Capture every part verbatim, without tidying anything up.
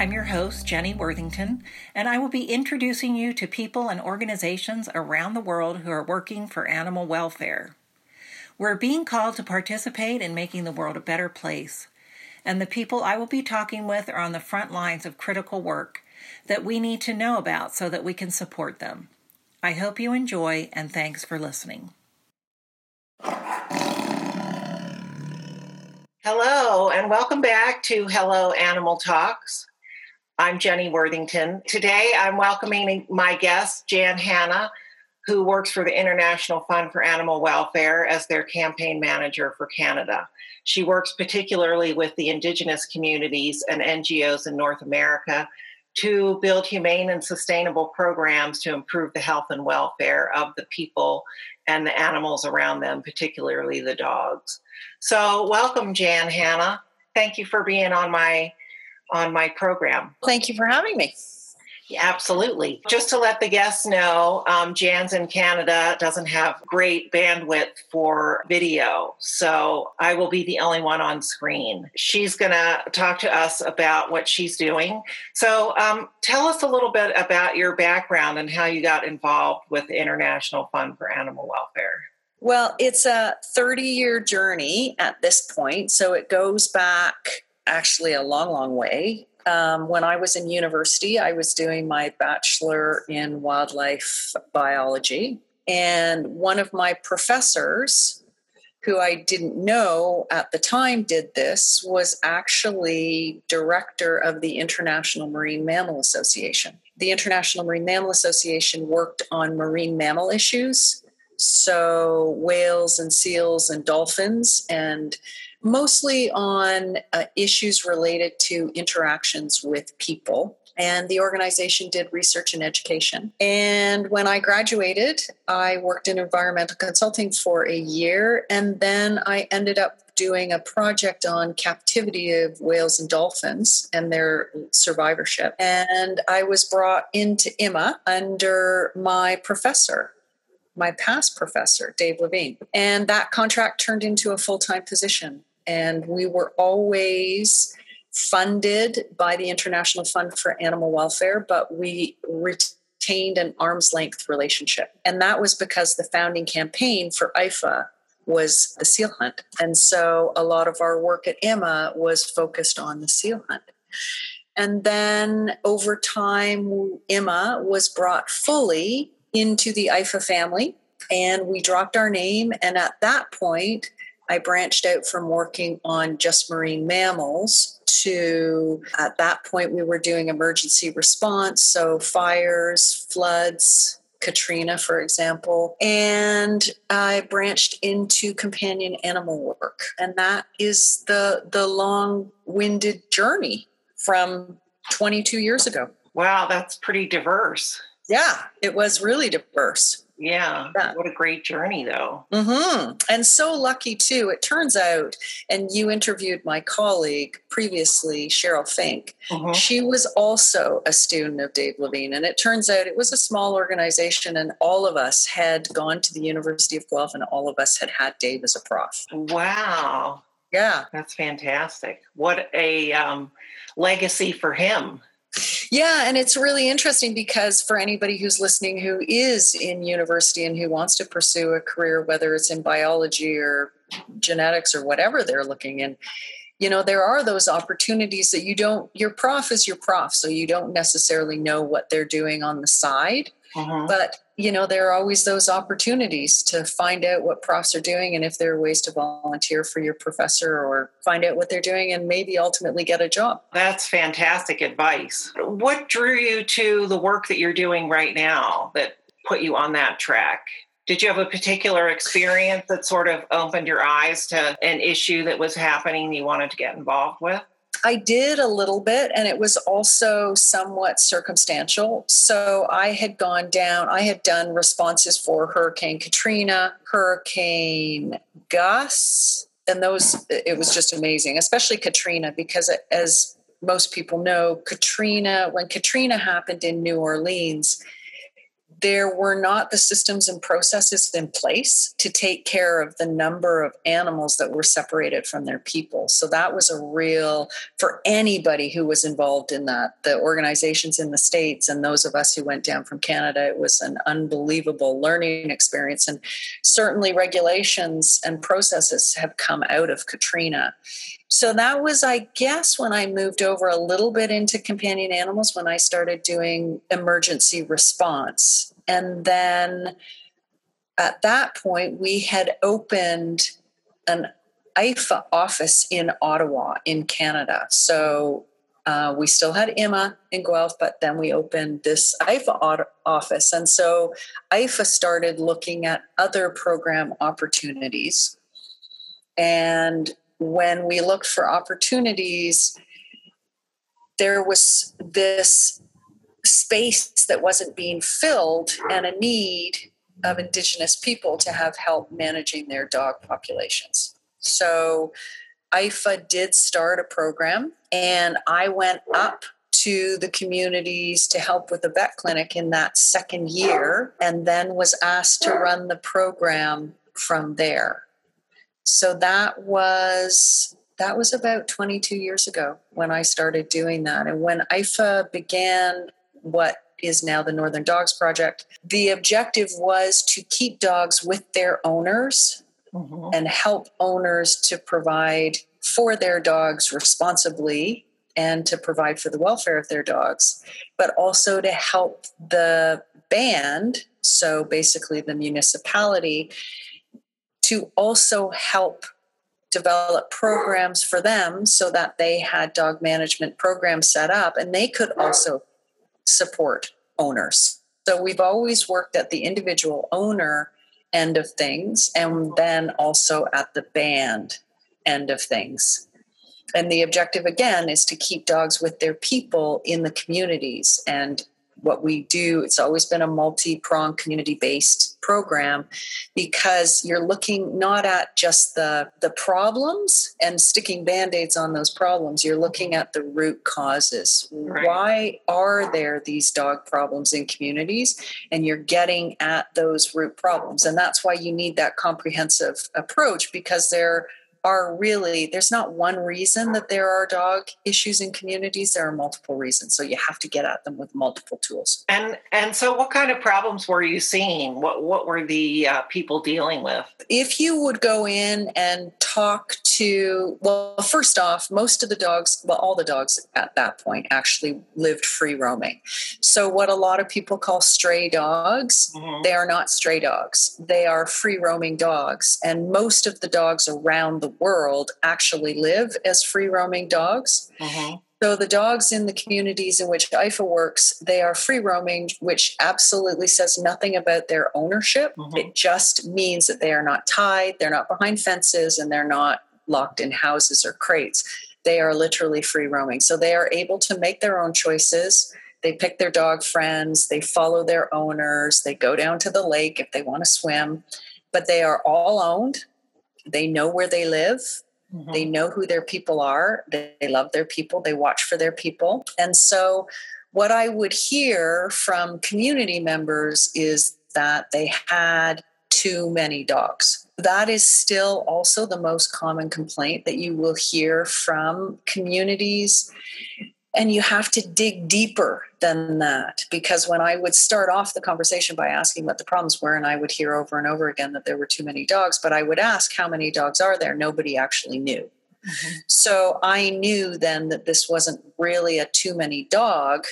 I'm your host, Jenny Worthington, and I will be introducing you to people and organizations around the world who are working for animal welfare. We're being called to participate in making the world a better place, and the people I will be talking with are on the front lines of critical work that we need to know about so that we can support them. I hope you enjoy, and thanks for listening. Hello, and welcome back to Hello Animal Talks. I'm Jenny Worthington. Today, I'm welcoming my guest, Jan Hanna, who works for the International Fund for Animal Welfare as their campaign manager for Canada. She works particularly with the Indigenous communities and N G Os in North America to build humane and sustainable programs to improve the health and welfare of the people and the animals around them, particularly the dogs. So welcome, Jan Hanna. Thank you for being on my on my program. Thank you for having me. Yeah, absolutely. Just to let the guests know, um, Jan's in Canada, doesn't have great bandwidth for video, so I will be the only one on screen. She's going to talk to us about what she's doing. So um, tell us a little bit about your background and how you got involved with the International Fund for Animal Welfare. Well, it's a thirty-year journey at this point, so it goes back actually a long, long way. Um, when I was in university, I was doing my bachelor in wildlife biology. And one of my professors, who I didn't know at the time did this, was actually director of the International Marine Mammal Association. The International Marine Mammal Association worked on marine mammal issues, so whales and seals and dolphins, and mostly on uh, issues related to interactions with people. And the organization did research and education. And when I graduated, I worked in environmental consulting for a year. And then I ended up doing a project on captivity of whales and dolphins and their survivorship. And I was brought into I M A under my professor, my past professor, Dave Levine. And that contract turned into a full-time position. And we were always funded by the International Fund for Animal Welfare, but we retained an arm's length relationship. And that was because the founding campaign for I F A was the seal hunt. And so a lot of our work at I M A was focused on the seal hunt. And then over time, I M A was brought fully into the I F A family, and we dropped our name. And at that point, I branched out from working on just marine mammals to, at that point, we were doing emergency response, so fires, floods, Katrina, for example. And I branched into companion animal work. And that is the, the long-winded journey from twenty-two years ago. Wow, that's pretty diverse. Yeah, it was really diverse. Yeah, yeah. What a great journey, though. Mm-hmm. And so lucky, too. It turns out, and you interviewed my colleague previously, Cheryl Fink. Mm-hmm. She was also a student of Dave Levine. And it turns out it was a small organization, and all of us had gone to the University of Guelph, and all of us had had Dave as a prof. Wow. Yeah. That's fantastic. What a um, legacy for him. Yeah, and it's really interesting because for anybody who's listening who is in university and who wants to pursue a career, whether it's in biology or genetics or whatever they're looking in, you know, there are those opportunities that you don't, your prof is your prof, so you don't necessarily know what they're doing on the side. Uh-huh. But, you know, there are always those opportunities to find out what profs are doing and if there are ways to volunteer for your professor or find out what they're doing and maybe ultimately get a job. That's fantastic advice. What drew you to the work that you're doing right now that put you on that track? Did you have a particular experience that sort of opened your eyes to an issue that was happening you wanted to get involved with? I did a little bit, and it was also somewhat circumstantial. So I had gone down, I had done responses for Hurricane Katrina, Hurricane Gus, and those, it was just amazing, especially Katrina, because as most people know, Katrina, when Katrina happened in New Orleans, there were not the systems and processes in place to take care of the number of animals that were separated from their people. So that was a real, for anybody who was involved in that, the organizations in the States and those of us who went down from Canada, it was an unbelievable learning experience. And certainly regulations and processes have come out of Katrina. So that was, I guess, when I moved over a little bit into companion animals, when I started doing emergency response. And then at that point, we had opened an I F A office in Ottawa in Canada. So uh, we still had I M A in Guelph, but then we opened this I F A office. And so I F A started looking at other program opportunities. And when we looked for opportunities, there was this space that wasn't being filled and a need of Indigenous people to have help managing their dog populations. So I F A did start a program, and I went up to the communities to help with the vet clinic in that second year, and then was asked to run the program from there. So that was that was about twenty-two years ago when I started doing that. And when I F A began what is now the Northern Dogs Project, the objective was to keep dogs with their owners mm-hmm. and help owners to provide for their dogs responsibly and to provide for the welfare of their dogs, but also to help the band, so basically the municipality, to also help develop programs for them so that they had dog management programs set up and they could also support owners. So we've always worked at the individual owner end of things and then also at the band end of things. And the objective, again, is to keep dogs with their people in the communities. And what we do, it's always been a multi-pronged community-based program because you're looking not at just the, the problems and sticking Band-Aids on those problems. You're looking at the root causes. Right. Why are there these dog problems in communities? And you're getting at those root problems. And that's why you need that comprehensive approach, because there are really, there's not one reason that there are dog issues in communities. There are multiple reasons. So you have to get at them with multiple tools. And and so what kind of problems were you seeing? What what were the uh, people dealing with? If you would go in and talk to, well, first off, most of the dogs, well, all the dogs at that point actually lived free roaming. So what a lot of people call stray dogs, mm-hmm. they are not stray dogs. They are free roaming dogs. And most of the dogs around the world actually live as free roaming dogs. Mm-hmm. So the dogs in the communities in which I F A works, they are free roaming, which absolutely says nothing about their ownership. Mm-hmm. It just means that they are not tied, they're not behind fences, and they're not locked in houses or crates. They are literally free roaming. So they are able to make their own choices. They pick their dog friends, they follow their owners, they go down to the lake if they want to swim, but they are all owned. They know where they live. Mm-hmm. They know who their people are. They, they love their people. They watch for their people. And so what I would hear from community members is that they had too many dogs. That is still also the most common complaint that you will hear from communities. And you have to dig deeper than that, because when I would start off the conversation by asking what the problems were, and I would hear over and over again that there were too many dogs, but I would ask how many dogs are there? Nobody actually knew. Mm-hmm. So I knew then that this wasn't really a too many dog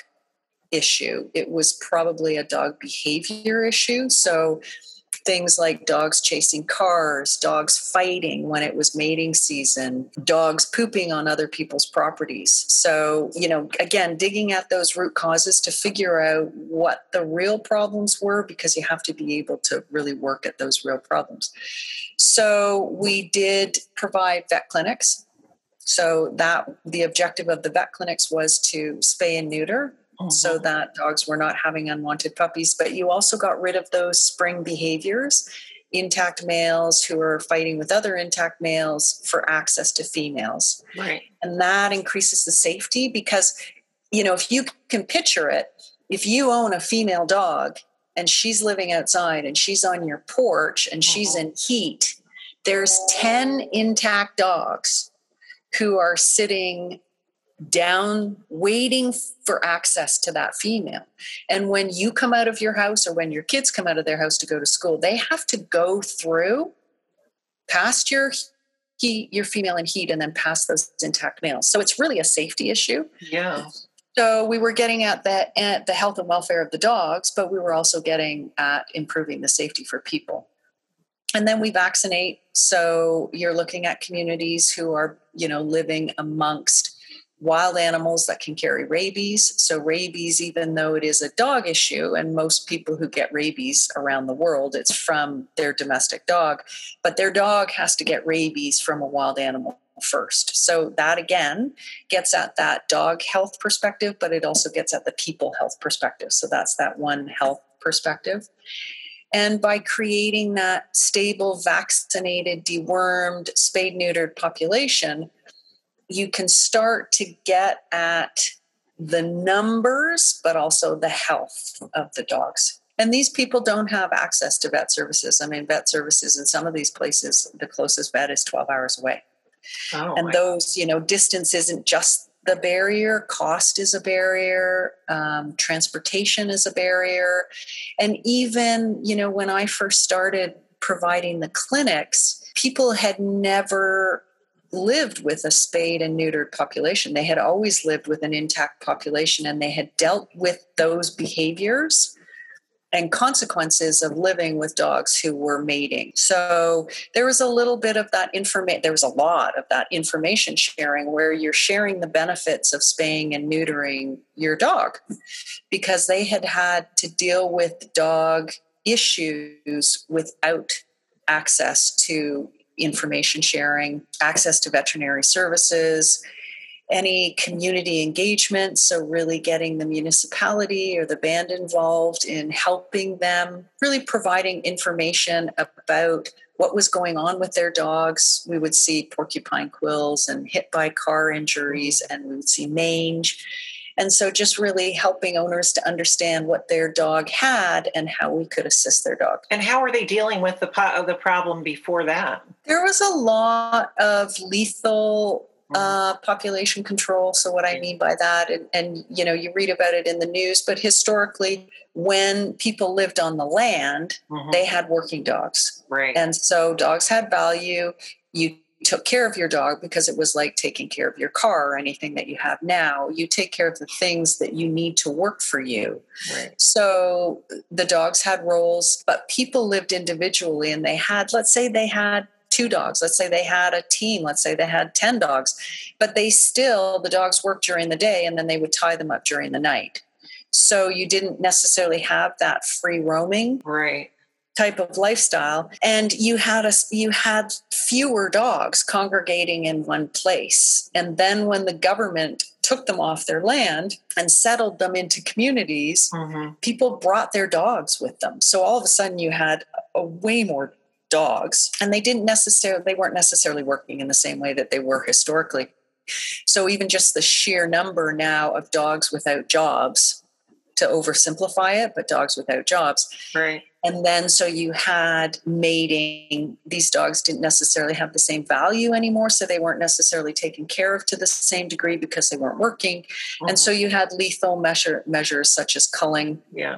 issue. It was probably a dog behavior issue. So things like dogs chasing cars, dogs fighting when it was mating season, dogs pooping on other people's properties. So, you know, again, digging at those root causes to figure out what the real problems were, because you have to be able to really work at those real problems. So we did provide vet clinics. So that the objective of the vet clinics was to spay and neuter, mm-hmm. so that dogs were not having unwanted puppies. But you also got rid of those spring behaviors, intact males who are fighting with other intact males for access to females. Right. And that increases the safety because, you know, if you can picture it, if you own a female dog and she's living outside and she's on your porch and she's in heat, there's ten intact dogs who are sitting down waiting for access to that female. And when you come out of your house or when your kids come out of their house to go to school, they have to go through past your heat, your female in heat, and then past those intact males. So it's really a safety issue. Yeah. So we were getting at the, at the health and welfare of the dogs, but we were also getting at improving the safety for people. And then we vaccinate. So you're looking at communities who are, you know, living amongst wild animals that can carry rabies. So rabies, even though it is a dog issue, and most people who get rabies around the world, it's from their domestic dog, but their dog has to get rabies from a wild animal first. So that again gets at that dog health perspective, but it also gets at the people health perspective. So that's that one health perspective. And by creating that stable, vaccinated, dewormed, spayed, neutered population, you can start to get at the numbers, but also the health of the dogs. And these people don't have access to vet services. I mean, vet services in some of these places, the closest vet is twelve hours away. Oh, and those, you know, distance isn't just the barrier. Cost is a barrier. Um, transportation is a barrier. And even, you know, when I first started providing the clinics, people had never lived with a spayed and neutered population. They had always lived with an intact population, and they had dealt with those behaviors and consequences of living with dogs who were mating. So there was a little bit of that information. There was a lot of that information sharing where you're sharing the benefits of spaying and neutering your dog, because they had had to deal with dog issues without access to information sharing, access to veterinary services, any community engagement. So really getting the municipality or the band involved in helping them, really providing information about what was going on with their dogs. We would see porcupine quills and hit by car injuries, and we would see mange. And so just really helping owners to understand what their dog had and how we could assist their dog. And how are they dealing with the po- the problem before that? There was a lot of lethal uh, population control. So what I mean by that, and, and, you know, you read about it in the news, but historically, when people lived on the land, mm-hmm. they had working dogs. Right. And so dogs had value. You took care of your dog because it was like taking care of your car or anything that you have now. You take care of the things that you need to work for you. Right. So the dogs had roles, but people lived individually, and they had, let's say they had two dogs. Let's say they had a team. Let's say they had ten dogs, but they still, the dogs worked during the day and then they would tie them up during the night. So you didn't necessarily have that free roaming. Right. Type of lifestyle, and you had a you had fewer dogs congregating in one place. And then when the government took them off their land and settled them into communities, mm-hmm. people brought their dogs with them. So all of a sudden you had a way more dogs, and they didn't necessarily they weren't necessarily working in the same way that they were historically. So even just the sheer number now of dogs without jobs, to oversimplify it, but dogs without jobs. Right. And then so you had mating. These dogs didn't necessarily have the same value anymore, so they weren't necessarily taken care of to the same degree because they weren't working. Mm-hmm. And so you had lethal measure, measures such as culling yes.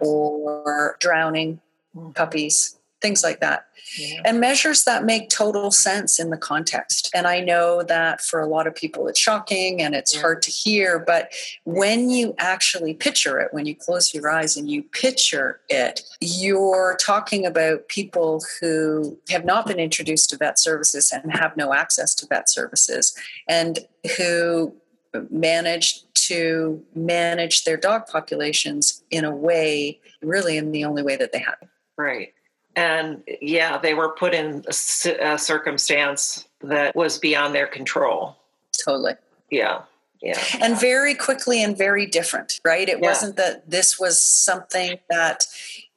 or drowning mm-hmm. puppies, things like that. Yeah. And measures that make total sense in the context. And I know that for a lot of people it's shocking and it's yeah. hard to hear, but when you actually picture it, when you close your eyes and you picture it, you're talking about people who have not been introduced to vet services and have no access to vet services, and who managed to manage their dog populations in a way, really in the only way that they had. Right. And yeah, they were put in a circumstance that was beyond their control. Totally. Yeah. Yeah. And very quickly and very different, right? It yeah. wasn't that this was something that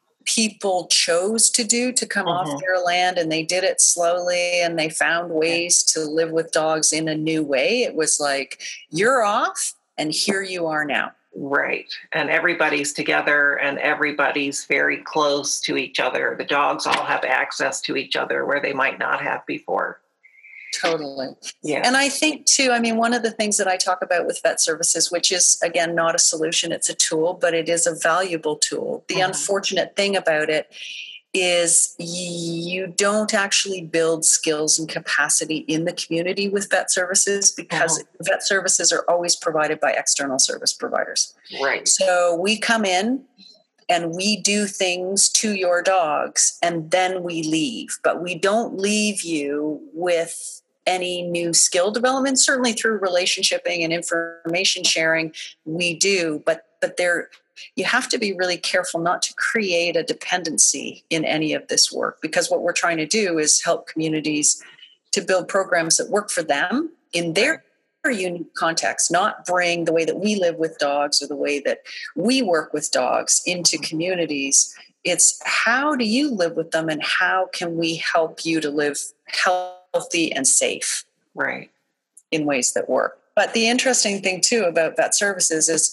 people chose to do to come mm-hmm. off their land, and they did it slowly and they found ways to live with dogs in a new way. It was like, you're off and here you are now. Right. And everybody's together and everybody's very close to each other. The dogs all have access to each other where they might not have before. Totally. Yeah. And I think too, I mean, one of the things that I talk about with vet services, which is again, not a solution, it's a tool, but it is a valuable tool. The mm-hmm. unfortunate thing about it is you don't actually build skills and capacity in the community with vet services because mm-hmm. vet services are always provided by external service providers. Right. So we come in and we do things to your dogs and then we leave, but we don't leave you with any new skill development. Certainly through relationshiping and information sharing, we do, but but there you have to be really careful not to create a dependency in any of this work, because what we're trying to do is help communities to build programs that work for them in their unique context, not bring the way that we live with dogs or the way that we work with dogs into communities. It's how do you live with them and how can we help you to live healthy and safe, right, in ways that work. But the interesting thing too about vet services is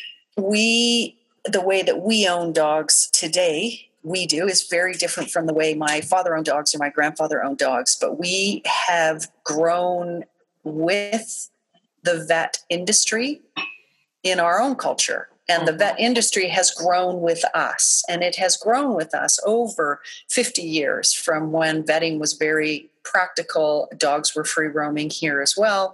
we, the way that we own dogs today, we do is very different from the way my father owned dogs or my grandfather owned dogs. But we have grown with the vet industry in our own culture. And the vet industry has grown with us. And it has grown with us over fifty years from when vetting was very practical. Dogs were free roaming here as well.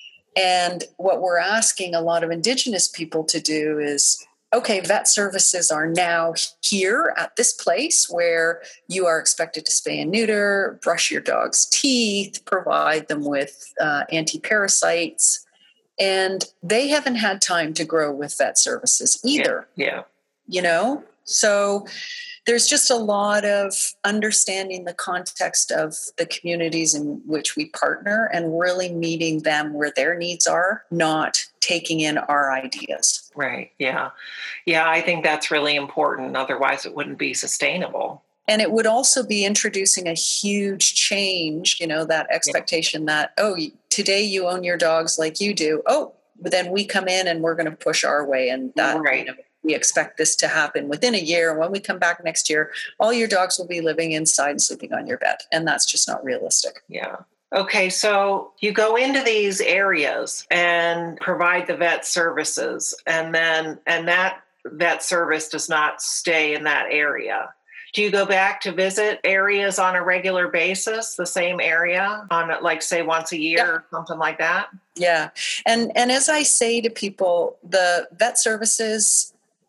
And what we're asking a lot of Indigenous people to do is, okay, vet services are now here at this place where you are expected to spay and neuter, brush your dog's teeth, provide them with uh, anti-parasites. And they haven't had time to grow with vet services either. Yeah. yeah. You know? So there's just a lot of understanding the context of the communities in which we partner and really meeting them where their needs are, not taking in our ideas. Right. Yeah. Yeah, I think that's really important. Otherwise, it wouldn't be sustainable. And it would also be introducing a huge change, you know, that expectation yeah. that, oh, today you own your dogs like you do. Oh, but then we come in and we're going to push our way. And that, right. you know, we expect this to happen within a year. And when we come back next year, all your dogs will be living inside and sleeping on your bed. And that's just not realistic. Yeah. Okay. So you go into these areas and provide the vet services, and then, and that vet service does not stay in that area. Do you go back to visit areas on a regular basis, the same area on like say once a year yeah. or something like that? Yeah. And, and as I say to people, the vet services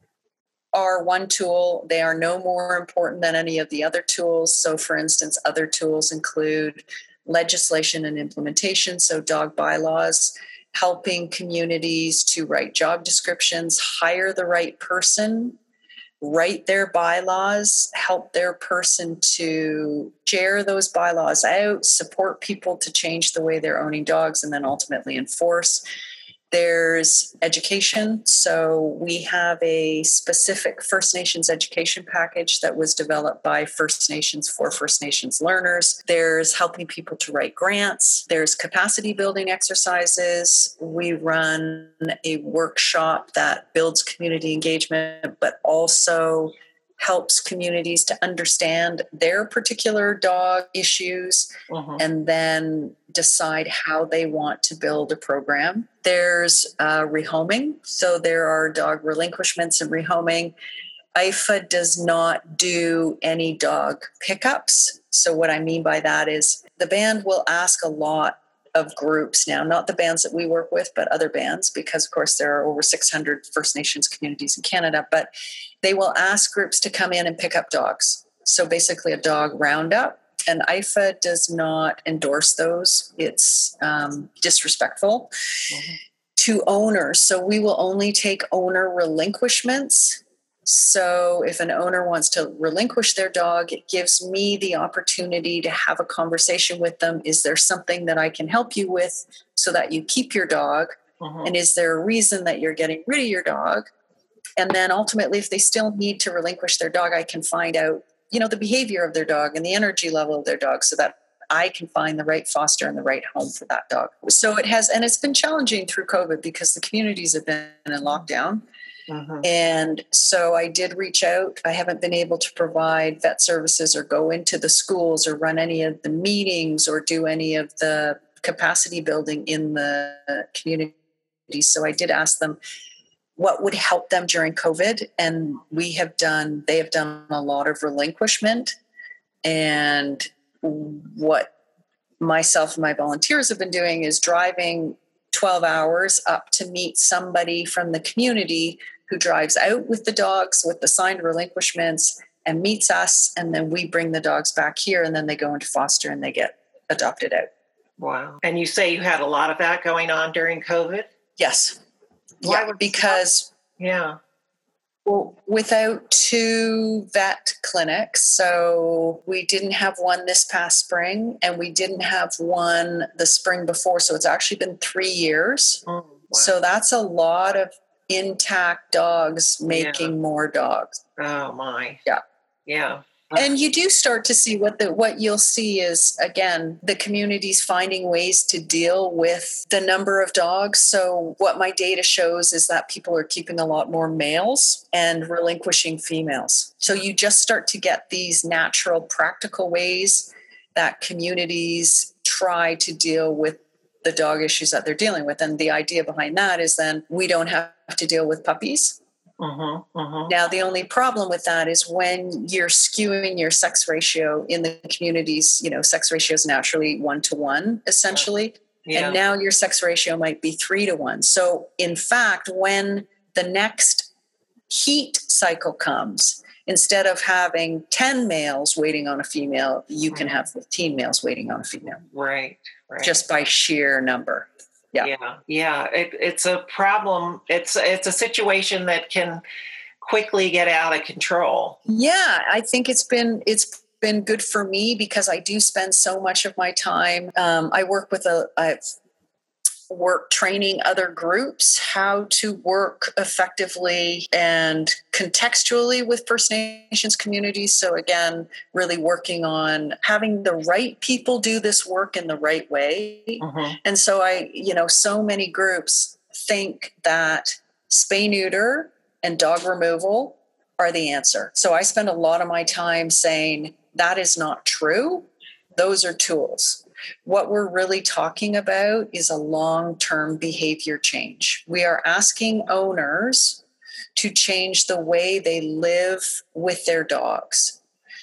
are one tool. They are no more important than any of the other tools. So for instance, other tools include legislation and implementation. So dog bylaws, helping communities to write job descriptions, hire the right person, write their bylaws, help their person to share those bylaws out, support people to change the way they're owning dogs, and then ultimately enforce. There's education. So we have a specific First Nations education package that was developed by First Nations for First Nations learners. There's helping people to write grants. There's capacity building exercises. We run a workshop that builds community engagement, but also helps communities to understand their particular dog issues uh-huh. and then decide how they want to build a program. There's uh, rehoming. So there are dog relinquishments and rehoming. I F A does not do any dog pickups. So what I mean by that is the band will ask a lot of groups now, not the bands that we work with, but other bands, because of course there are over six hundred First Nations communities in Canada, but they will ask groups to come in and pick up dogs. So basically a dog roundup, and I F A does not endorse those. It's um, disrespectful mm-hmm. to owners. So we will only take owner relinquishments. So if an owner wants to relinquish their dog, it gives me the opportunity to have a conversation with them. Is there something that I can help you with so that you keep your dog? Uh-huh. And is there a reason that you're getting rid of your dog? And then ultimately, if they still need to relinquish their dog, I can find out, you know, the behavior of their dog and the energy level of their dog so that I can find the right foster and the right home for that dog. So it has, and it's been challenging through COVID because the communities have been in lockdown. Mm-hmm. And so I did reach out. I haven't been able to provide vet services or go into the schools or run any of the meetings or do any of the capacity building in the community. So I did ask them what would help them during COVID. And we have done, they have done a lot of relinquishment. And what myself and my volunteers have been doing is driving twelve hours up to meet somebody from the community who drives out with the dogs with the signed relinquishments and meets us. And then we bring the dogs back here and then they go into foster and they get adopted out. Wow. And you say you had a lot of that going on during COVID? Yes. Why yeah, would, because yeah. Well, without two vet clinics, so we didn't have one this past spring and we didn't have one the spring before. So it's actually been three years. Oh, wow. So that's a lot of intact dogs making yeah. more dogs. Oh my. Yeah. Yeah. And you do start to see what the what you'll see is, again, the community's finding ways to deal with the number of dogs. So what my data shows is that people are keeping a lot more males and relinquishing females. So you just start to get these natural, practical ways that communities try to deal with the dog issues that they're dealing with. And the idea behind that is then we don't have to deal with puppies. Mm-hmm, mm-hmm. Now, the only problem with that is when you're skewing your sex ratio in the communities, you know, sex ratio is naturally one to one, essentially. Yeah. And now your sex ratio might be three to one. So, in fact, when the next heat cycle comes, instead of having ten males waiting on a female, you can have fifteen males waiting on a female. Right, right. Just by sheer number. Yeah, yeah, yeah. It, it's a problem. It's it's a situation that can quickly get out of control. Yeah, I think it's been it's been good for me because I do spend so much of my time. Um, I work with a I've worked training other groups how to work effectively and contextually with First Nations communities. So again, really working on having the right people do this work in the right way. Mm-hmm. And so I, you know, so many groups think that spay neuter and dog removal are the answer. So I spend a lot of my time saying that is not true. Those are tools. What we're really talking about is a long-term behavior change. We are asking owners to change the way they live with their dogs.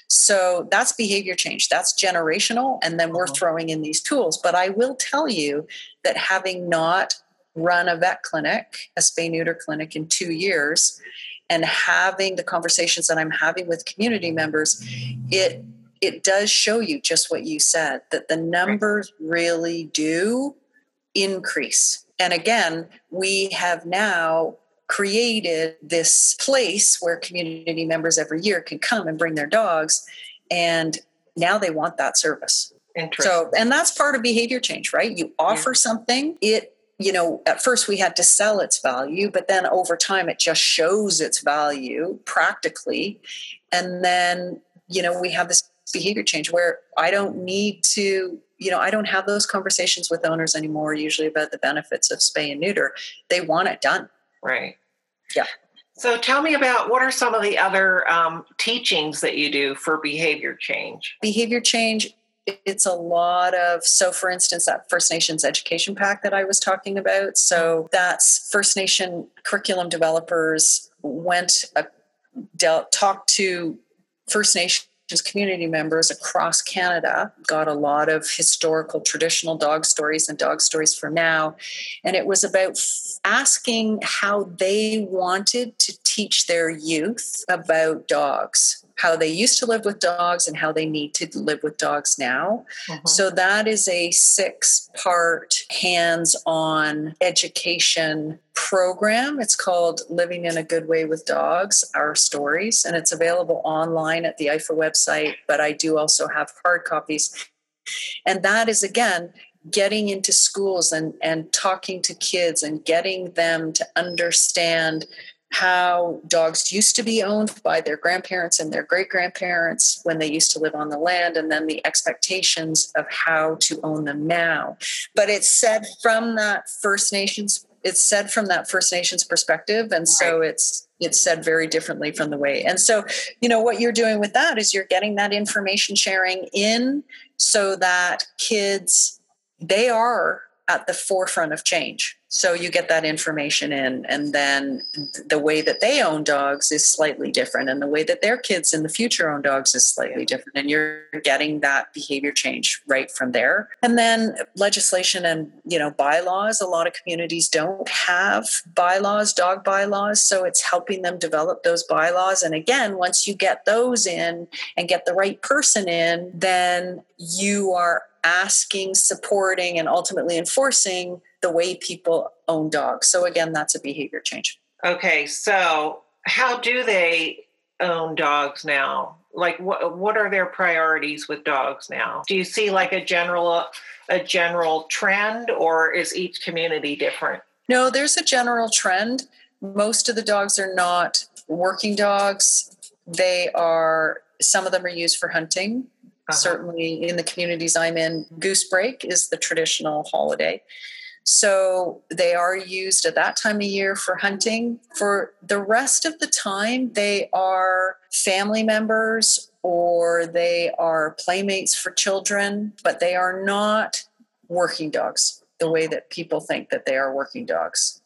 So that's behavior change. That's generational. And then we're throwing in these tools. But I will tell you that having not run a vet clinic, a spay-neuter clinic in two years, and having the conversations that I'm having with community members, it it does show you just what you said, that the numbers really do increase. And again, we have now created this place where community members every year can come and bring their dogs, and now they want that service. So, and that's part of behavior change, right? You offer yeah. something, it, you know, at first we had to sell its value, but then over time it just shows its value practically. And then, you know, we have this behavior change where I don't need to, you know, I don't have those conversations with owners anymore, usually about the benefits of spay and neuter. They want it done. Right. Yeah. So tell me about what are some of the other um, teachings that you do for behavior change? Behavior change, it's a lot of, so for instance, that First Nations education pack that I was talking about. So that's First Nation curriculum developers went, uh, dealt, talked to First Nation community members across Canada, got a lot of historical traditional dog stories and dog stories for now. And it was about asking how they wanted to teach their youth about dogs, how they used to live with dogs and how they need to live with dogs now. Mm-hmm. So that is a six-part hands-on education program. It's called Living in a Good Way with Dogs, Our Stories, and it's available online at the I F A website, but I do also have hard copies. And that is, again, getting into schools and, and talking to kids and getting them to understand how dogs used to be owned by their grandparents and their great-grandparents when they used to live on the land, and then the expectations of how to own them now. But it's said from that First Nations it's said from that First Nations perspective. And so Right. it's, it's said very differently from the way. And so, you know, what you're doing with that is you're getting that information sharing in so that kids, they are at the forefront of change. So you get that information in, and then the way that they own dogs is slightly different, and the way that their kids in the future own dogs is slightly different. And you're getting that behavior change right from there. And then legislation and, you know, bylaws. A lot of communities don't have bylaws, dog bylaws. So it's helping them develop those bylaws. And again, once you get those in and get the right person in, then you are asking, supporting, and ultimately enforcing the way people own dogs. So again, that's a behavior change. Okay, so how do they own dogs now? Like, what what are their priorities with dogs now? Do you see like a general a general trend, or is each community different? No, there's a general trend. Most of the dogs are not working dogs. They are, some of them are used for hunting. Uh-huh. Certainly in the communities I'm in, Goose Break is the traditional holiday. So they are used at that time of year for hunting. For the rest of the time, they are family members or they are playmates for children, but they are not working dogs the way that people think that they are working dogs.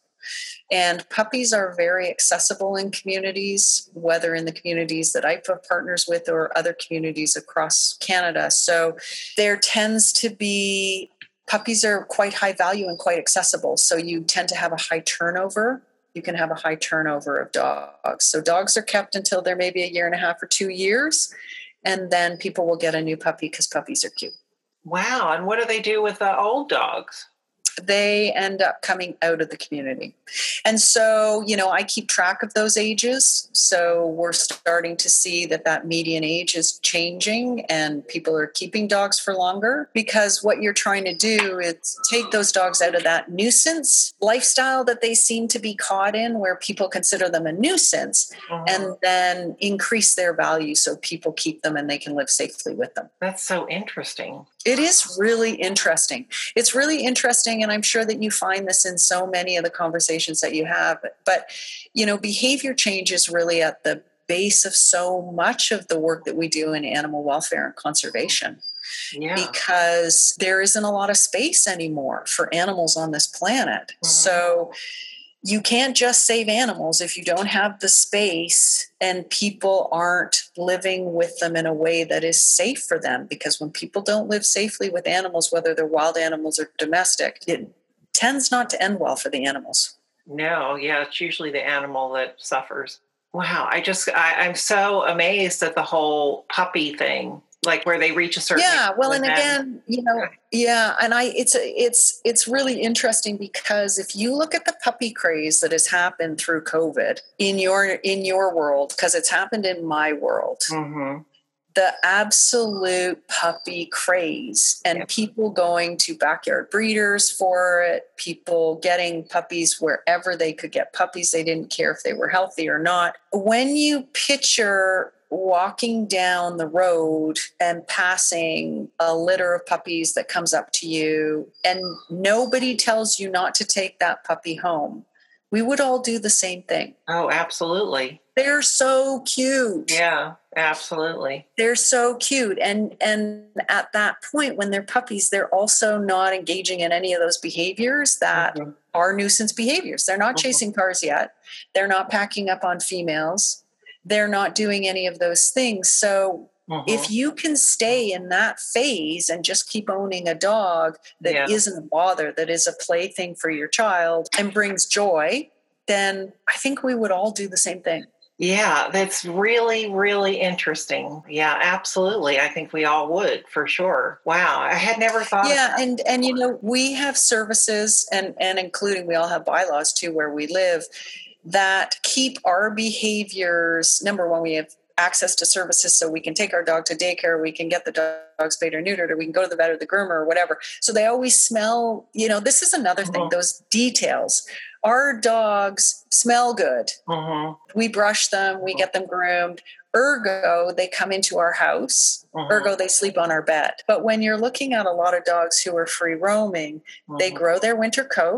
And puppies are very accessible in communities, whether in the communities that I put partners with or other communities across Canada. So there tends to be, puppies are quite high value and quite accessible. So you tend to have a high turnover. You can have a high turnover of dogs. So dogs are kept until they're maybe a year and a half or two years. And then people will get a new puppy because puppies are cute. Wow. And what do they do with the old dogs? They end up coming out of the community. And so, you know, I keep track of those ages. So we're starting to see that that median age is changing and people are keeping dogs for longer, because what you're trying to do is take those dogs out of that nuisance lifestyle that they seem to be caught in, where people consider them a nuisance, mm-hmm. and then increase their value so people keep them and they can live safely with them. That's so interesting. It is really interesting. It's really interesting, and I'm sure that you find this in so many of the conversations that you have. But, you know, behavior change is really at the base of so much of the work that we do in animal welfare and conservation. Yeah. Because there isn't a lot of space anymore for animals on this planet. Mm-hmm. So you can't just save animals if you don't have the space and people aren't living with them in a way that is safe for them. Because when people don't live safely with animals, whether they're wild animals or domestic, it tends not to end well for the animals. No, yeah, it's usually the animal that suffers. Wow, I just, I, I'm so amazed at the whole puppy thing. Like where they reach a certain yeah well and again you know yeah and I it's it's it's really interesting, because if you look at the puppy craze that has happened through COVID in your in your world, because it's happened in my world, mm-hmm. the absolute puppy craze, and yep. people going to backyard breeders for it, people getting puppies wherever they could get puppies. They didn't care if they were healthy or not. When you picture walking down the road and passing a litter of puppies that comes up to you and nobody tells you not to take that puppy home, we would all do the same thing. Oh, absolutely. They're so cute. Yeah, absolutely. They're so cute. And and at that point, when they're puppies, they're also not engaging in any of those behaviors that mm-hmm. are nuisance behaviors. They're not mm-hmm. chasing cars yet. They're not packing up on females. They're not doing any of those things. So uh-huh. if you can stay in that phase and just keep owning a dog that yeah. isn't a bother, that is a plaything for your child and brings joy, then I think we would all do the same thing. Yeah, that's really, really interesting. Yeah, absolutely. I think we all would, for sure. Wow, I had never thought yeah, of that. and and you know, we have services, and and including we all have bylaws too where we live, that keep our behaviors. Number one, we have access to services so we can take our dog to daycare, we can get the dog spayed or neutered, or we can go to the vet or the groomer or whatever. So they always smell, you know, this is another thing, uh-huh. those details. Our dogs smell good. Uh-huh. We brush them, we uh-huh. get them groomed. Ergo, they come into our house. Uh-huh. Ergo, they sleep on our bed. But when you're looking at a lot of dogs who are free roaming, uh-huh. they grow their winter coat.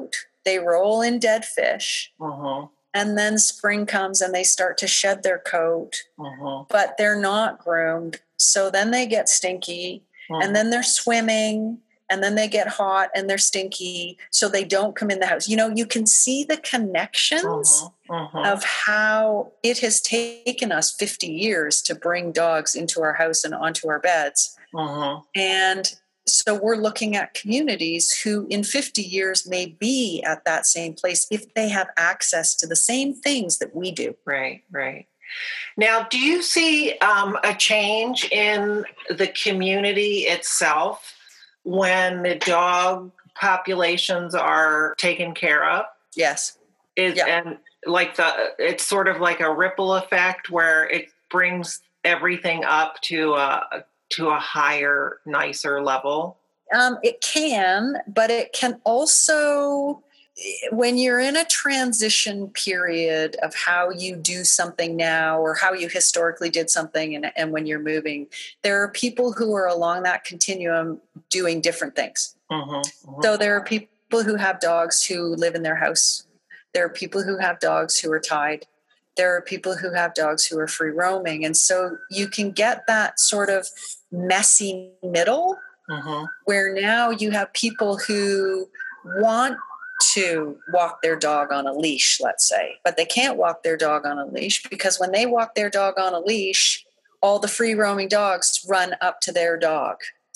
they roll in dead fish. Mm-hmm. And then spring comes and they start to shed their coat, mm-hmm. but they're not groomed. So then they get stinky, mm-hmm. and then they're swimming, and then they get hot and they're stinky. So they don't come in the house. You know, you can see the connections mm-hmm. Mm-hmm. of how it has taken us fifty years to bring dogs into our house and onto our beds. Mm-hmm. And so we're looking at communities who in fifty years may be at that same place if they have access to the same things that we do. Right, right. Now, do you see um, a change in the community itself when the dog populations are taken care of? Yes. Is yeah. And like the, it's sort of like a ripple effect where it brings everything up to a to a higher, nicer level? Um, it can, but it can also, when you're in a transition period of how you do something now or how you historically did something, and, and when you're moving, there are people who are along that continuum doing different things. Mm-hmm, mm-hmm. So there are people who have dogs who live in their house. There are people who have dogs who are tied. There are people who have dogs who are free roaming. And so you can get that sort of messy middle, mm-hmm. where now you have people who want to walk their dog on a leash, let's say, but they can't walk their dog on a leash because when they walk their dog on a leash, all the free roaming dogs run up to their dog.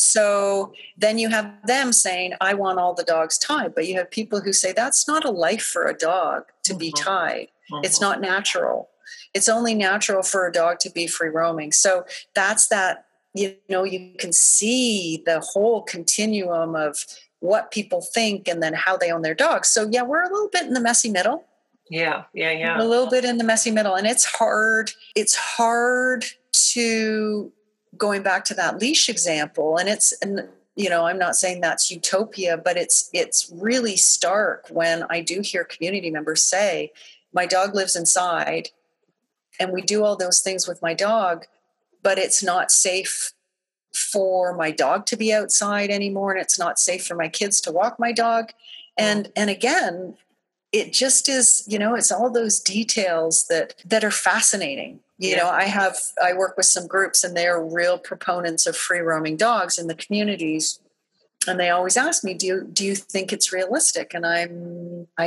So then you have them saying, I want all the dogs tied. But you have people who say, that's not a life for a dog to be mm-hmm. tied. Mm-hmm. It's not natural. It's only natural for a dog to be free roaming. So that's that, you know, you can see the whole continuum of what people think and then how they own their dogs. So yeah, we're a little bit in the messy middle. Yeah, yeah, yeah. A little bit in the messy middle. And it's hard. It's hard to, going back to that leash example, and it's, and you know, I'm not saying that's utopia, but it's, it's really stark when I do hear community members say, my dog lives inside and we do all those things with my dog, but it's not safe for my dog to be outside anymore. And it's not safe for my kids to walk my dog. And, and again, it just is, you know, it's all those details that, that are fascinating. You yeah. know, I have, I work with some groups and they're real proponents of free roaming dogs in the communities. And they always ask me, do you, do you think it's realistic? And I'm, I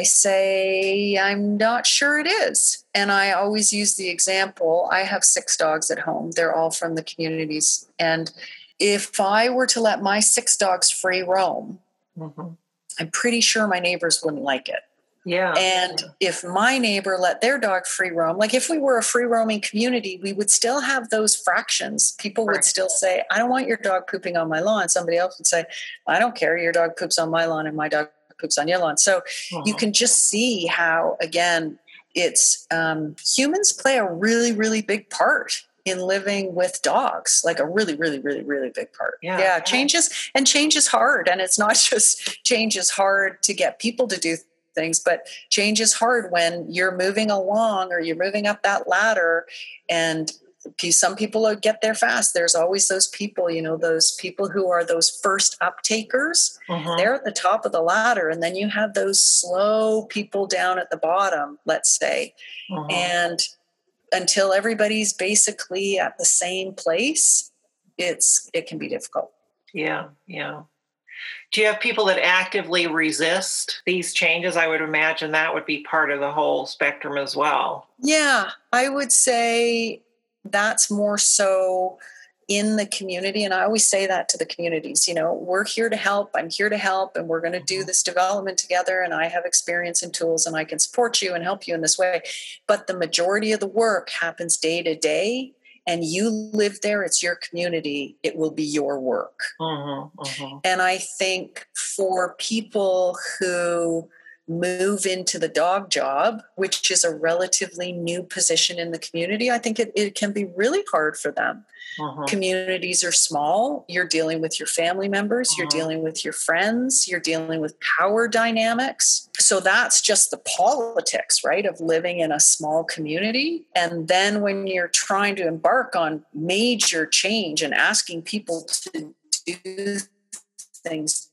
say, I'm not sure it is. And I always use the example, I have six dogs at home. They're all from the communities. And if I were to let my six dogs free roam, mm-hmm. I'm pretty sure my neighbors wouldn't like it. Yeah. And if my neighbor let their dog free roam, like if we were a free roaming community, we would still have those fractions. People right. would still say, I don't want your dog pooping on my lawn. Somebody else would say, I don't care. Your dog poops on my lawn and my dog poops on your lawn. So uh-huh. you can just see how, again, it's um, humans play a really, really big part in living with dogs, like a really, really, really, really big part. Yeah. yeah change is, and change is hard. And it's not just change is hard to get people to do things, but change is hard when you're moving along or you're moving up that ladder, and some people get there fast. There's always those people, you know, those people who are those first uptakers. Uh-huh. They're at the top of the ladder, and then you have those slow people down at the bottom, let's say. Uh-huh. And until everybody's basically at the same place, it's it can be difficult. Yeah, yeah. Do you have people that actively resist these changes? I would imagine that would be part of the whole spectrum as well. Yeah, I would say that's more so in the community. And I always say that to the communities, you know, we're here to help. I'm here to help. And we're going to do this development together. And I have experience and tools and I can support you and help you in this way. But the majority of the work happens day to day. And you live there, it's your community, it will be your work. Uh-huh, uh-huh. And I think for people who move into the dog job, which is a relatively new position in the community, I think it, it can be really hard for them. Uh-huh. Communities are small. You're dealing with your family members. Uh-huh. You're dealing with your friends. You're dealing with power dynamics. So that's just the politics, right, of living in a small community. And then when you're trying to embark on major change and asking people to do things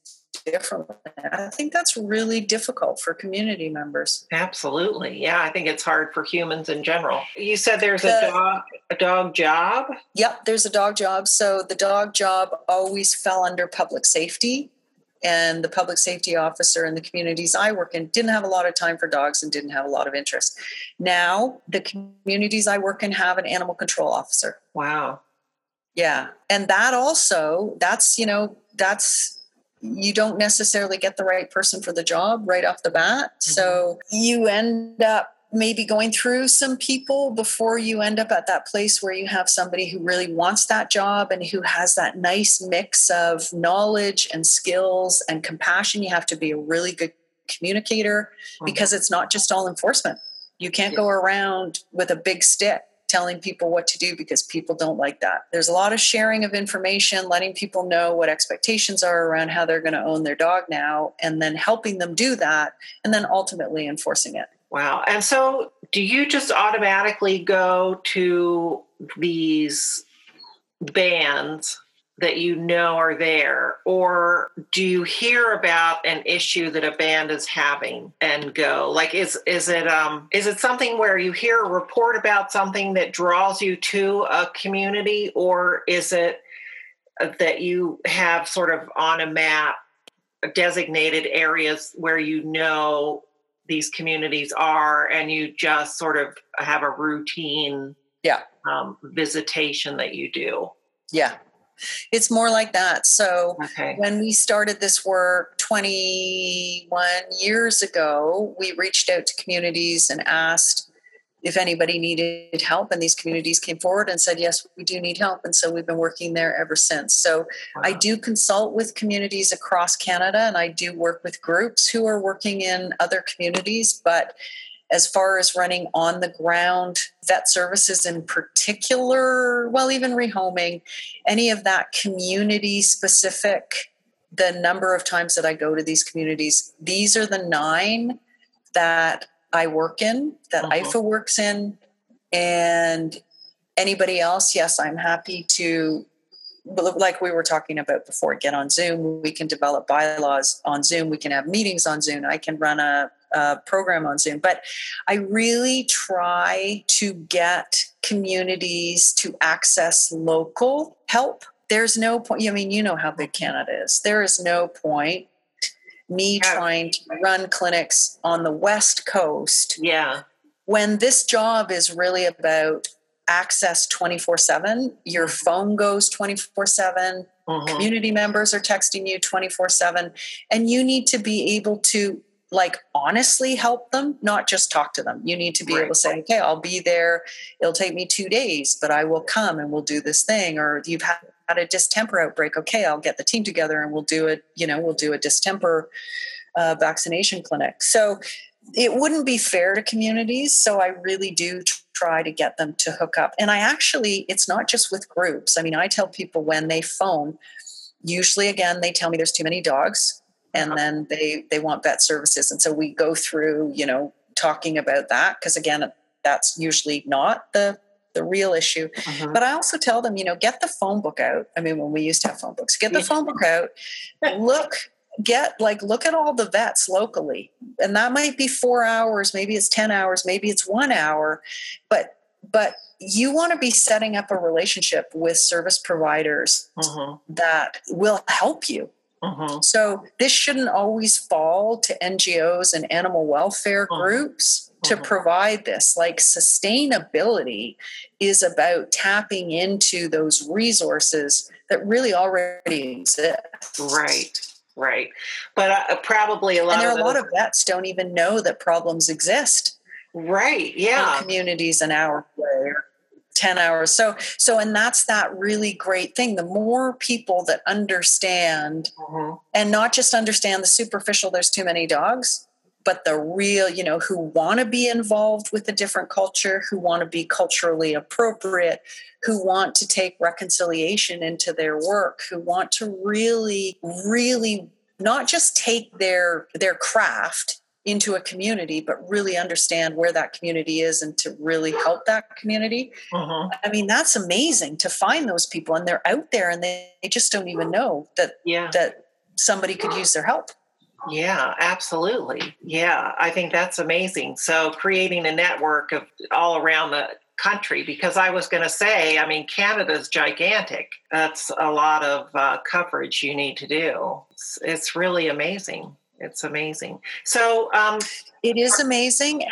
differently. I think that's really difficult for community members. Absolutely. Yeah, I think it's hard for humans in general. You said there's The, a dog a dog job? Yep, there's a dog job. So the dog job always fell under public safety. And the public safety officer in the communities I work in didn't have a lot of time for dogs and didn't have a lot of interest. Now, the communities I work in have an animal control officer. Wow. Yeah. And that also, that's, you know, that's, you don't necessarily get the right person for the job right off the bat. Mm-hmm. So you end up maybe going through some people before you end up at that place where you have somebody who really wants that job and who has that nice mix of knowledge and skills and compassion. You have to be a really good communicator mm-hmm. because it's not just all enforcement. You can't yeah. go around with a big stick telling people what to do because people don't like that. There's a lot of sharing of information, letting people know what expectations are around how they're going to own their dog now, and then helping them do that, and then ultimately enforcing it. Wow. And so do you just automatically go to these bans that you know are there, or do you hear about an issue that a band is having and go? Like, is is it um is it something where you hear a report about something that draws you to a community, or is it that you have sort of on a map designated areas where you know these communities are, and you just sort of have a routine yeah um, visitation that you do? Yeah. It's more like that. So okay. when we started this work twenty-one years ago, we reached out to communities and asked if anybody needed help. And these communities came forward and said, yes, we do need help. And so we've been working there ever since. So wow. I do consult with communities across Canada, and I do work with groups who are working in other communities. But as far as running on the ground vet services in particular, well, even rehoming, any of that community specific, the number of times that I go to these communities, these are the nine that I work in, that uh-huh. I F A works in, and anybody else, yes, I'm happy to, like we were talking about before, get on Zoom. We can develop bylaws on Zoom. We can have meetings on Zoom. I can run a, a program on Zoom. But I really try to get communities to access local help. There's no point. I mean, you know how big Canada is. There is no point me yeah. trying to run clinics on the West Coast. Yeah. When this job is really about access twenty-four seven, your phone goes twenty-four seven, mm-hmm. community members are texting you twenty-four seven, and you need to be able to, like, honestly help them, not just talk to them. You need to be right. able to say, okay, I'll be there. It'll take me two days, but I will come and we'll do this thing. Or you've had a distemper outbreak. Okay, I'll get the team together and we'll do it. You know, we'll do a distemper uh, vaccination clinic. So it wouldn't be fair to communities. So I really do try to get them to hook up. And I actually, it's not just with groups. I mean, I tell people when they phone, usually, again, they tell me there's too many dogs, and then they, they want vet services. And so we go through, you know, talking about that, because again, that's usually not the, the real issue. Uh-huh. But I also tell them, you know, get the phone book out. I mean, when we used to have phone books, get the phone book out, look, get like, look at all the vets locally. And that might be four hours, maybe it's ten hours, maybe it's one hour, but, but you want to be setting up a relationship with service providers uh-huh. that will help you. Uh-huh. So this shouldn't always fall to N G Os and animal welfare uh-huh. groups to uh-huh. provide this. Like, sustainability is about tapping into those resources that really already exist. Right. Right. But uh, probably a lot and there of are a lot of vets don't even know that problems exist. Right. Yeah. In communities an hour away or ten hours. So, so, and that's that really great thing. The more people that understand mm-hmm. and not just understand the superficial, there's too many dogs, but the real, you know, who want to be involved with a different culture, who want to be culturally appropriate, who want to take reconciliation into their work, who want to really, really not just take their, their craft into a community, but really understand where that community is and to really help that community. Uh-huh. I mean, that's amazing to find those people, and they're out there and they, they just don't even know that, yeah. that somebody could use their help. Yeah, absolutely. Yeah, I think that's amazing. So creating a network of all around the country, because I was going to say, I mean, Canada's gigantic. That's a lot of uh, coverage you need to do. It's, it's really amazing. It's amazing. So um, it is amazing.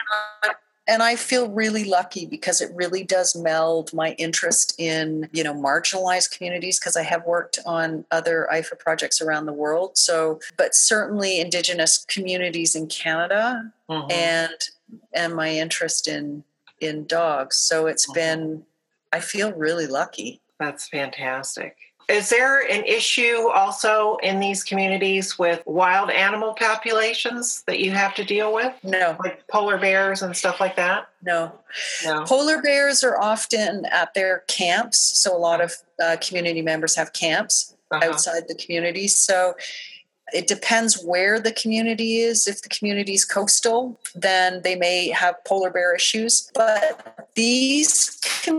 And I feel really lucky because it really does meld my interest in, you know, marginalized communities, because I have worked on other I F A projects around the world. So, but certainly Indigenous communities in Canada, mm-hmm. and and my interest in in dogs. So it's mm-hmm. been, I feel really lucky. That's fantastic. Is there an issue also in these communities with wild animal populations that you have to deal with? No. Like polar bears and stuff like that? No. No. Polar bears are often at their camps. So a lot of uh, community members have camps uh-huh. outside the community. So it depends where the community is. If the community is coastal, then they may have polar bear issues. But these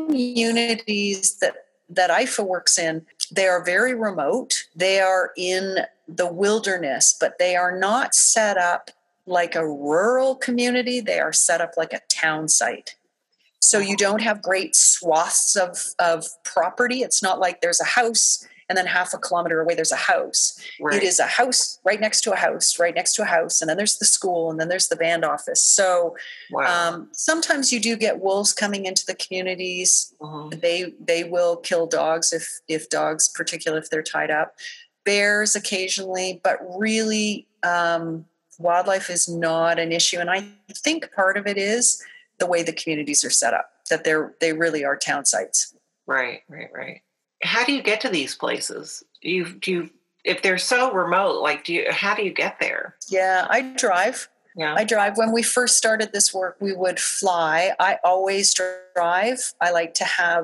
communities that that I F A works in, they are very remote. They are in the wilderness, but they are not set up like a rural community. They are set up like a town site. So you don't have great swaths of, of property. It's not like there's a house and then half a kilometer away there's a house. Right. It is a house right next to a house, right next to a house. And then there's the school, and then there's the band office. So wow. um, sometimes you do get wolves coming into the communities. Uh-huh. They they will kill dogs if if dogs, particularly if they're tied up. Bears occasionally, but really um, wildlife is not an issue. And I think part of it is the way the communities are set up, that they're they really are town sites. Right, right, right. How do you get to these places? You do you, if they're so remote, like do you how do you get there? Yeah, I drive. Yeah. I drive. When we first started this work, we would fly. I always drive. I like to have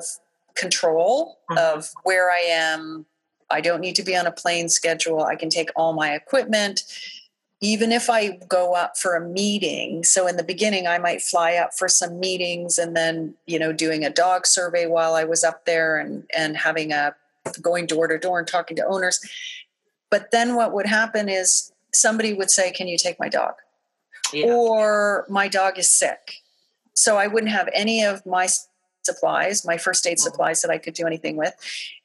control mm-hmm. of where I am. I don't need to be on a plane schedule. I can take all my equipment. Even if I go up for a meeting, so in the beginning, I might fly up for some meetings and then, you know, doing a dog survey while I was up there and, and having a, going door to door and talking to owners. But then what would happen is somebody would say, can you take my dog? Yeah. Or my dog is sick. So I wouldn't have any of my supplies, my first aid supplies that I could do anything with.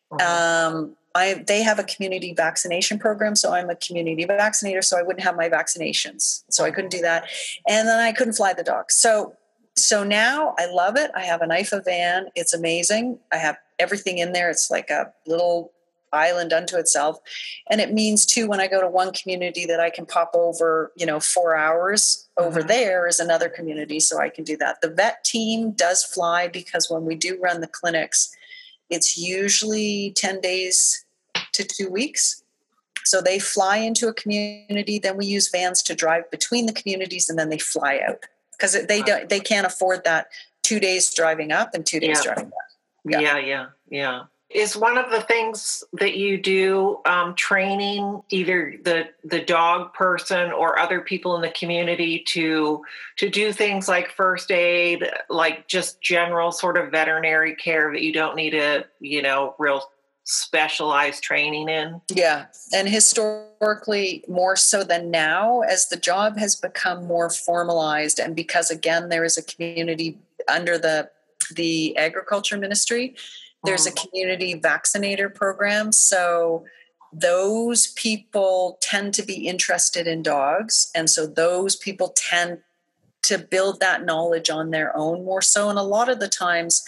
Um, I, they have a community vaccination program, so I'm a community vaccinator, so I wouldn't have my vaccinations. So I couldn't do that. And then I couldn't fly the dog. So so now I love it. I have an I F A van. It's amazing. I have everything in there. It's like a little island unto itself. And it means, too, when I go to one community that I can pop over, you know, four hours over mm-hmm. there is another community, so I can do that. The vet team does fly because when we do run the clinics, it's usually ten days to two weeks. So they fly into a community, then we use vans to drive between the communities, and then they fly out because they don't, they can't afford that two days driving up and two days yeah. driving back. Yeah. yeah, yeah, yeah. Is one of the things that you do um, training either the the dog person or other people in the community to to do things like first aid, like just general sort of veterinary care that you don't need a, you know, real specialized training in? Yeah. And historically, more so than now, as the job has become more formalized, and because, again, there is a community under the the agriculture ministry, there's a community vaccinator program. So those people tend to be interested in dogs. And so those people tend to build that knowledge on their own more so. And a lot of the times,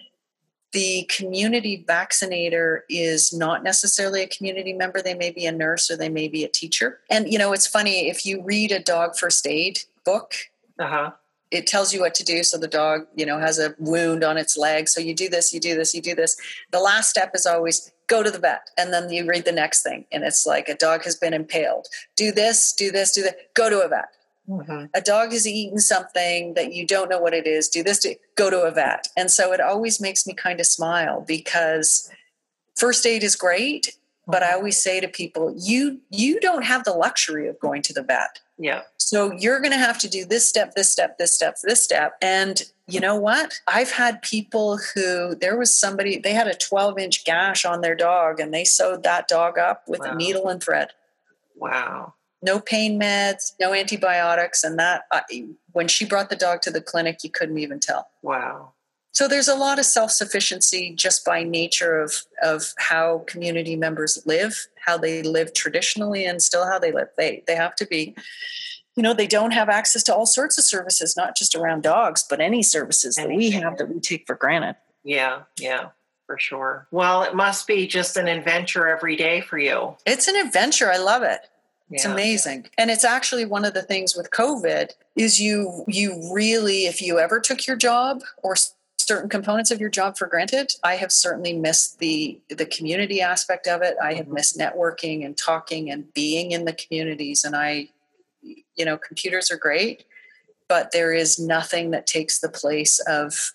the community vaccinator is not necessarily a community member. They may be a nurse or they may be a teacher. And, you know, it's funny, if you read a dog first aid book, uh-huh. it tells you what to do. So the dog, you know, has a wound on its leg. So you do this, you do this, you do this. The last step is always go to the vet. And then you read the next thing. And it's like a dog has been impaled. Do this, do this, do that. Go to a vet. Mm-hmm. A dog has eaten something that you don't know what it is. Do this, do, go to a vet. And so it always makes me kind of smile because first aid is great. But I always say to people, you you don't have the luxury of going to the vet. Yeah. So you're going to have to do this step, this step, this step, this step. And you know what? I've had people who, there was somebody, they had a twelve inch gash on their dog and they sewed that dog up with wow. a needle and thread. Wow. No pain meds, no antibiotics. And that, uh, when she brought the dog to the clinic, you couldn't even tell. Wow. So there's a lot of self-sufficiency just by nature of, of how community members live, how they live traditionally, and still how they live. They, they have to be, you know, they don't have access to all sorts of services, not just around dogs, but any services that we have that we take for granted. Yeah, yeah, for sure. Well, it must be just an adventure every day for you. It's an adventure. I love it. It's Yeah. amazing. And it's actually one of the things with COVID is you, you really, if you ever took your job or certain components of your job for granted, I have certainly missed the, the community aspect of it. I have missed networking and talking and being in the communities. And I, you know, computers are great, but there is nothing that takes the place of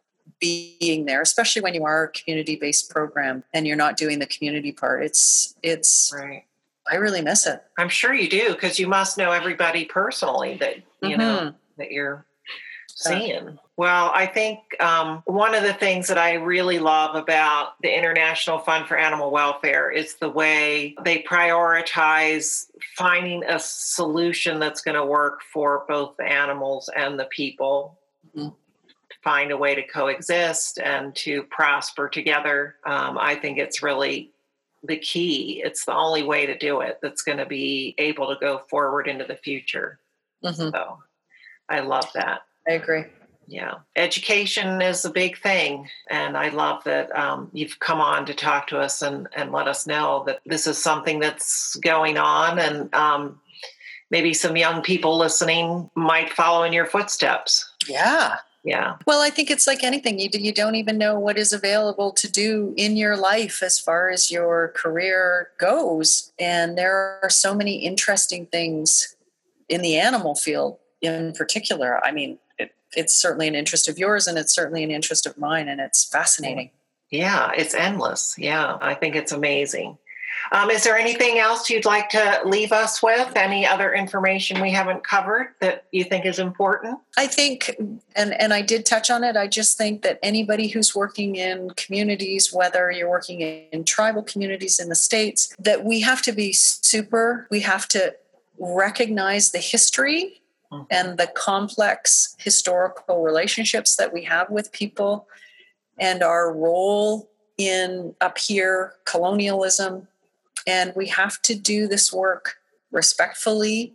being there, especially when you are a community-based program and you're not doing the community part. It's, it's, right. I really miss it. I'm sure you do, because you must know everybody personally that, you Mm-hmm. know, that you're seeing. Well, I think um, one of the things that I really love about the International Fund for Animal Welfare is the way they prioritize finding a solution that's going to work for both the animals and the people. Mm-hmm. Find a way to coexist and to prosper together. Um, I think it's really the key. It's the only way to do it that's going to be able to go forward into the future. Mm-hmm. So I love that. I agree. Yeah. Education is a big thing. And I love that um, you've come on to talk to us and, and let us know that this is something that's going on. And um, maybe some young people listening might follow in your footsteps. Yeah. Yeah. Well, I think it's like anything. You, you don't even know what is available to do in your life as far as your career goes. And there are so many interesting things in the animal field in particular. I mean, it, it's certainly an interest of yours, and it's certainly an interest of mine, and it's fascinating. Yeah, it's endless. Yeah, I think it's amazing. Um, is there anything else you'd like to leave us with? Any other information we haven't covered that you think is important? I think, and, and I did touch on it, I just think that anybody who's working in communities, whether you're working in tribal communities in the States, that we have to be super, we have to recognize the history mm-hmm. and the complex historical relationships that we have with people and our role in up here colonialism. And we have to do this work respectfully,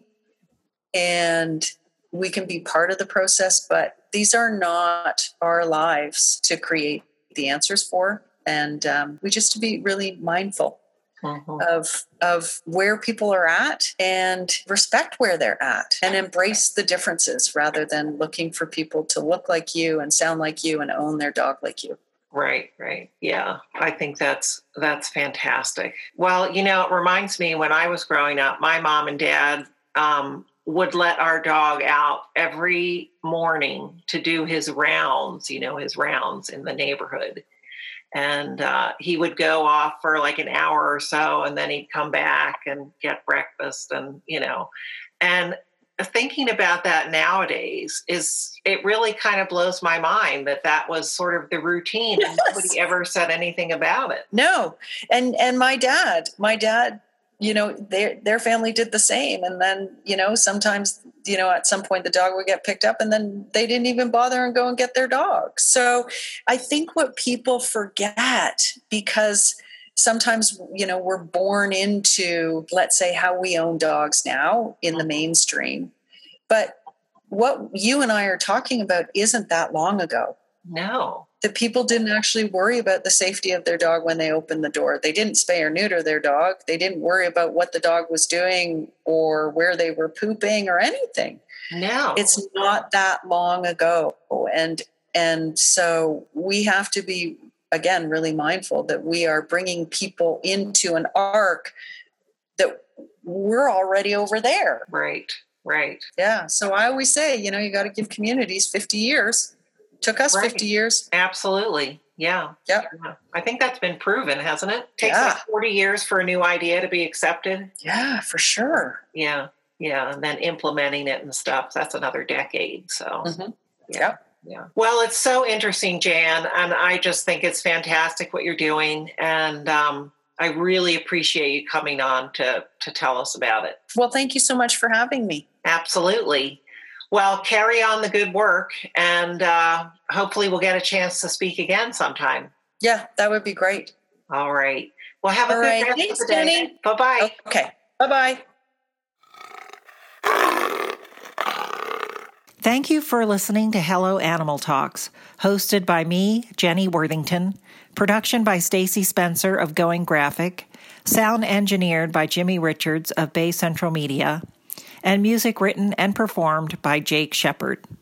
and we can be part of the process, but these are not our lives to create the answers for. And um, we just to be really mindful mm-hmm. of, of where people are at and respect where they're at and embrace the differences rather than looking for people to look like you and sound like you and own their dog like you. Right, right. Yeah, I think that's that's fantastic. Well, you know, it reminds me when I was growing up, my mom and dad um, would let our dog out every morning to do his rounds, you know, his rounds in the neighborhood. And uh, he would go off for like an hour or so, and then he'd come back and get breakfast and, you know, and thinking about that nowadays is it really kind of blows my mind that that was sort of the routine yes. and nobody ever said anything about it. No. And, and my dad, my dad, you know, their, their family did the same. And then, you know, sometimes, you know, at some point the dog would get picked up and then they didn't even bother and go and get their dog. So I think what people forget, because sometimes, you know, we're born into, let's say, how we own dogs now in the mainstream. But what you and I are talking about isn't that long ago. No. The people didn't actually worry about the safety of their dog when they opened the door. They didn't spay or neuter their dog. They didn't worry about what the dog was doing or where they were pooping or anything. No. It's not that long ago. And, and so we have to be, again, really mindful that we are bringing people into an arc that we're already over there. Right, right. Yeah. So I always say, you know, you got to give communities fifty years. Took us right. fifty years. Absolutely. Yeah. Yep. Yeah. I think that's been proven, hasn't it? It takes yeah. like forty years for a new idea to be accepted. Yeah, for sure. Yeah. Yeah. And then implementing it and stuff, that's another decade. So, mm-hmm. yeah. Yep. Yeah. Well, it's so interesting, Jan. And I just think it's fantastic what you're doing. And um, I really appreciate you coming on to, to tell us about it. Well, thank you so much for having me. Absolutely. Well, carry on the good work, and uh, hopefully we'll get a chance to speak again sometime. Yeah, that would be great. All right. Well, have a All good right. rest Thanks, of the day. Jenny. Bye-bye. Okay. Bye-bye. Thank you for listening to Hello Animal Talks, hosted by me, Jenny Worthington, production by Stacy Spencer of Going Graphic, sound engineered by Jimmy Richards of Bay Central Media, and music written and performed by Jake Shepard.